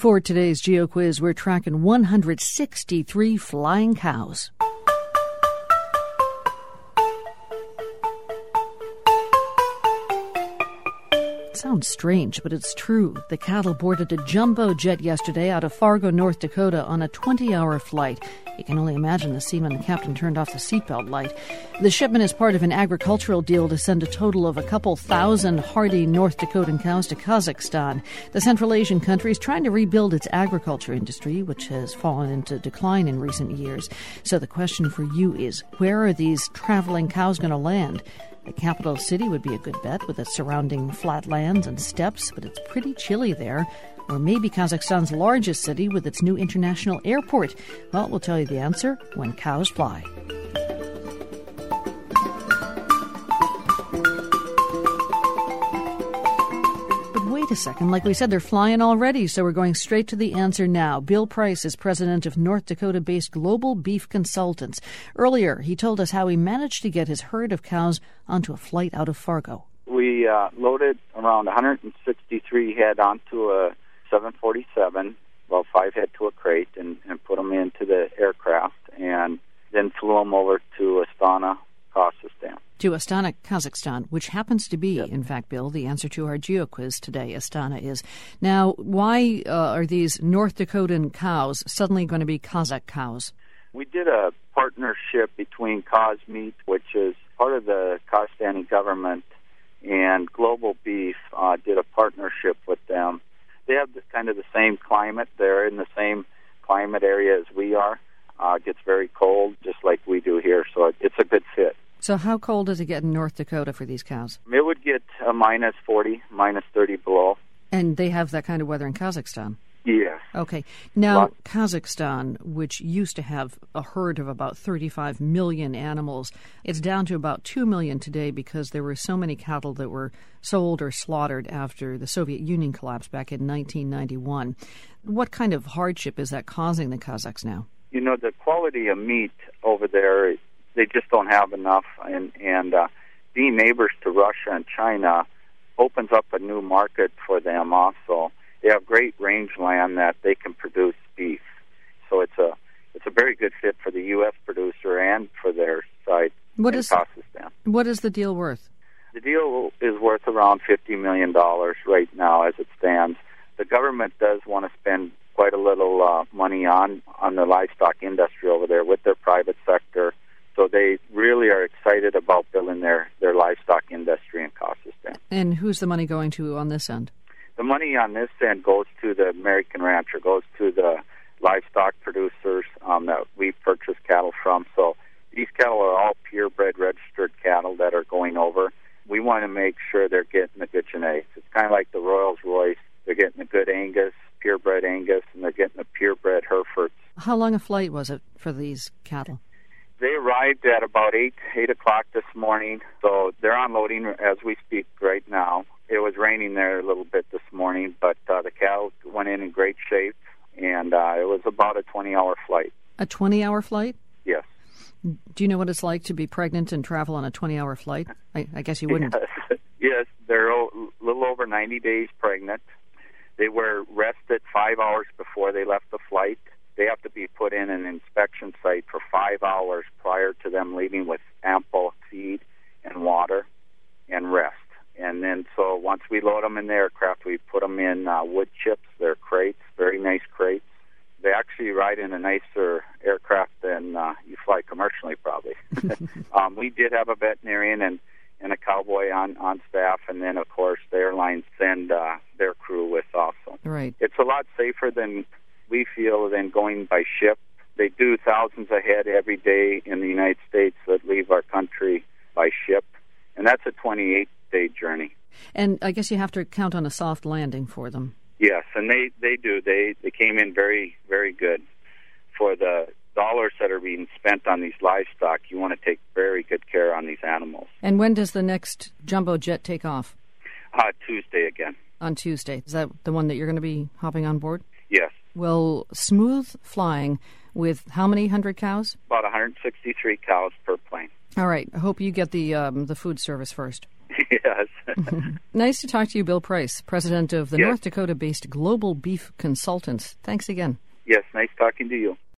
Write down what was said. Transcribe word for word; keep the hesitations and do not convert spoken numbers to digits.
For today's Geo Quiz, we're tracking one hundred sixty-three flying cows. Sounds strange, but it's true. The cattle boarded a jumbo jet yesterday out of Fargo, North Dakota on a twenty-hour flight. You can only imagine the seaman and captain turned off the seatbelt light. The shipment is part of an agricultural deal to send a total of a couple thousand hardy North Dakotan cows to Kazakhstan. The Central Asian country is trying to rebuild its agriculture industry, which has fallen into decline in recent years. So the question for you is, where are these traveling cows going to land? The capital city would be a good bet with its surrounding flatlands and steppes, but it's pretty chilly there. Or maybe Kazakhstan's largest city with its new international airport. Well, we'll tell you the answer when cows fly. But wait a second, like we said, they're flying already, so we're going straight to the answer now. Bill Price is president of North Dakota-based Global Beef Consultants. Earlier, he told us how he managed to get his herd of cows onto a flight out of Fargo. We uh, loaded around one hundred sixty-three head onto a seven forty-seven, well, five head to a crate, and, and put them into the aircraft, and then flew them over to Astana, Kazakhstan. To Astana, Kazakhstan, which happens to be, yep. in fact, Bill, the answer to our Geo Quiz today. Astana is. Now, why uh, are these North Dakotan cows suddenly going to be Kazakh cows? We did a partnership between Kazmeat, which is part of the Kazakhstani government, and Global Beef uh, did a partnership with them. They have this, kind of the same climate. They're in the same climate area as we are. Uh, it gets very cold, just like we do here, so it, it's a good fit. So how cold does it get in North Dakota for these cows? It would get a minus forty, minus thirty below. And they have that kind of weather in Kazakhstan? Yes. Okay. Now, Well, Kazakhstan, which used to have a herd of about thirty-five million animals, it's down to about two million today because there were so many cattle that were sold or slaughtered after the Soviet Union collapsed back in nineteen ninety-one. What kind of hardship is that causing the Kazakhs now? You know, the quality of meat over there, they just don't have enough. And, and uh, being neighbors to Russia and China opens up a new market for them also. They have great rangeland that they can produce beef. So it's a it's a very good fit for the U S producer and for their side What in is Kazakhstan. What is the deal worth? The deal is worth around fifty million dollars right now as it stands. The government does want to spend quite a little uh, money on, on the livestock industry over there with their private sector. So they really are excited about building their, their livestock industry in Kazakhstan. And who's the money going to on this end? The money on this end goes to the American rancher, goes to the livestock producers um, that we purchase cattle from. So these cattle are all purebred registered cattle that are going over. We want to make sure they're getting the good genetics. It's kind of like the Rolls-Royce. They're getting the good Angus, purebred Angus, and they're getting the purebred Herefords. How long a flight was it for these cattle? They arrived at about eight, eight o'clock this morning, so they're unloading as we speak right now. It was raining there a little bit this morning, but uh, the cattle went in in great shape, and uh, it was about a twenty-hour flight. A twenty-hour flight? Yes. Do you know what it's like to be pregnant and travel on a twenty-hour flight? I, I guess you wouldn't. Yes. Yes, they're a little over ninety days pregnant. They were rested five hours before they left the flight. They have to be put in an inspection site for five hours prior to them leaving with ample feed and water and rest. And then so once we load them in the aircraft, we put them in uh, wood chips. They're crates, very nice crates. They actually ride in a nicer aircraft than uh, you fly commercially, probably. um, we did have a veterinarian and, and a cowboy on, on staff, and then, of course, the airlines send uh, their crew with also. Right. It's a lot safer than we feel than going by ship. They do thousands of head every day in the United States that leave our country by ship, and that's a twenty-eight day journey. And I guess you have to count on a soft landing for them. Yes, and they, they do. They they came in very, very good. For the dollars that are being spent on these livestock, you want to take very good care on these animals. And when does the next jumbo jet take off? Uh, Tuesday again. On Tuesday. Is that the one that you're going to be hopping on board? Yes. Well, smooth flying with how many hundred cows? About one hundred sixty-three cows per plane. All right. I hope you get the um, the food service first. Yes. Nice to talk to you, Bill Price, president of the yes. North Dakota-based Global Beef Consultants. Thanks again. Yes, nice talking to you.